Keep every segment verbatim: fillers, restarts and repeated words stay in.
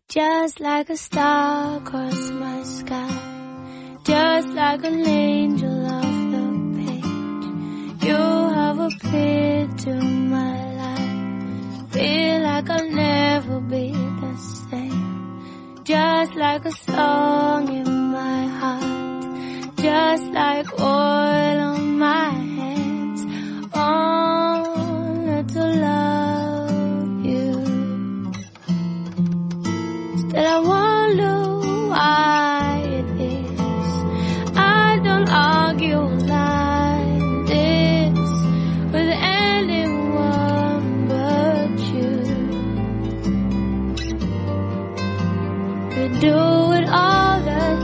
Just like a star across my sky, just like an angel off the page, you have appeared to my life. Feel like I'll never be the same. Just like a song in my heart, just like oil on my hands, on to love you. Still I wonder why it is I don't argue like this with anyone but you. We do it all the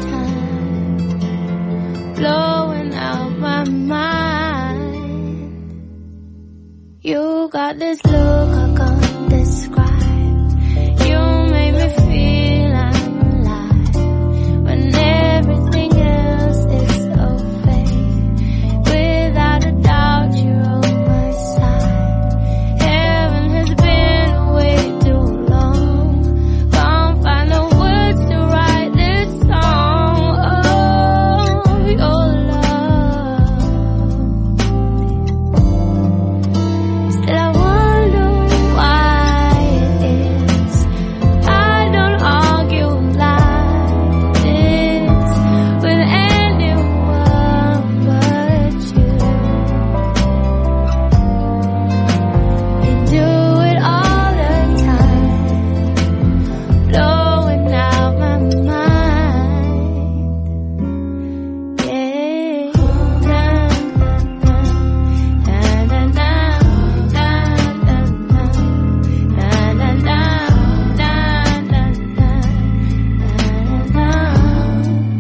time, blowing out my mind. You got this look I can't describe. You make me feel I'm alive when everything else is so fake. Without a doubt you're on my side. Heaven has been away too long. Can't find the words to write this song. Oh, your love. Still I wonder why it is I don't argue like this with anyone but you. We do it all the time, blowing out my mind. Yeah. Na, na, na, na, na, na, na, na, na, na, na, na, na.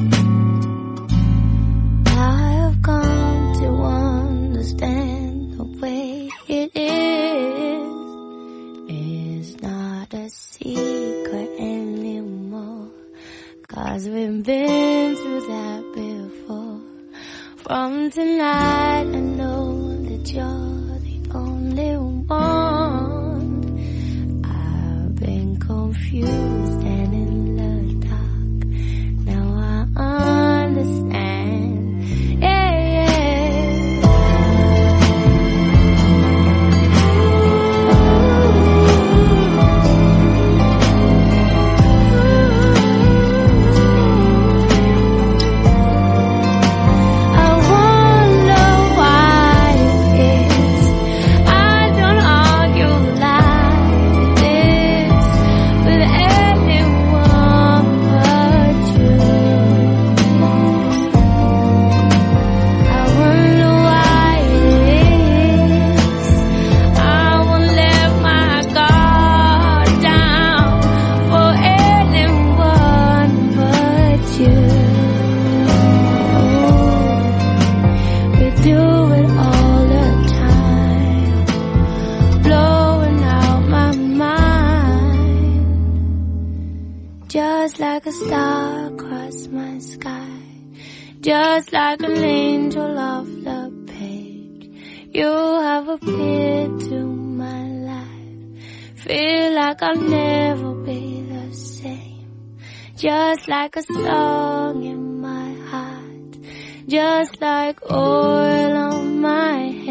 I have come to understand the way it is. It's not a secret anymore, 'cause we've been through that before. From tonight I know that you're the only one. I've been confused and in the dark. Now I understand. Yeah, I wonder why it is I don't argue like this with anyone but you. I wonder why it is I won't let my guard down for anyone but you. We do it all the time, blowing out my mind. Just like a star across my sky, just like an angel off the page, you have appeared to my life. Feel like I'll never be the same. Just like a song in my heart, just like oil on my